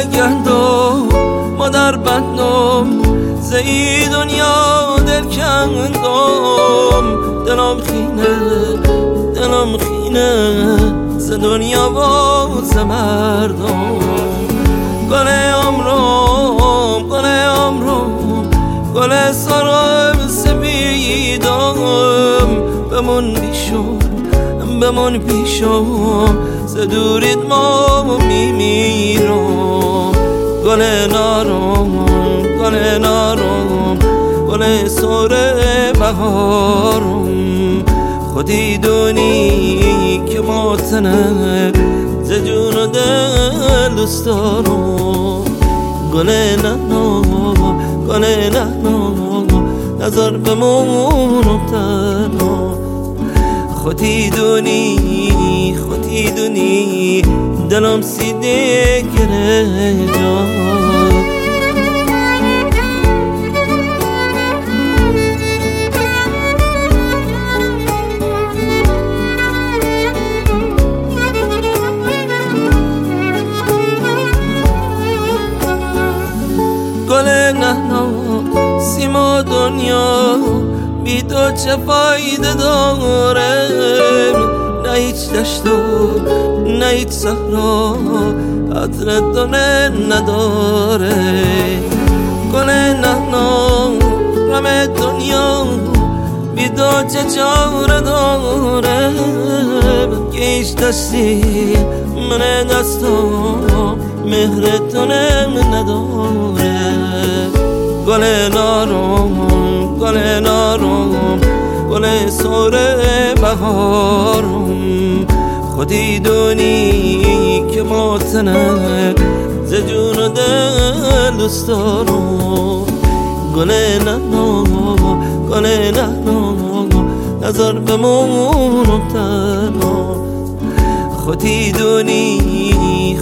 گندم مادر بندم زی دنیا دل کندم دلم خینه ز دنیا و ز مردم گل عمرم گل سرم سپیدم بمون پیشم ز دوریت ما میمیرم گل نارم گل سر بهارم خودی دونی که ماتنه ز جون و دل دوست دارم گل نهنو نظر بمونم تنها خودی دونی دلم سیده گره جان گل نهنو سیما دنیا بی تو چه فایده داره نه هیچ دشت و نه هیچ صحرا قدر دونه نداره گل نهنو غم دنیا بی تو چه چاره داره که هیچ دستی من دستم مهر تونه نداره گل نارم گل سر بهارم خودی دونی که ماتنه ز جون و دل دوست دارم گل نهنو نظر بمونم تنها خودی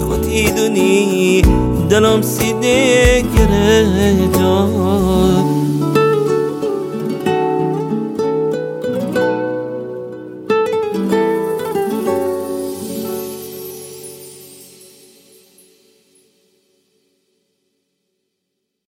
دونی دلم سیده گره جان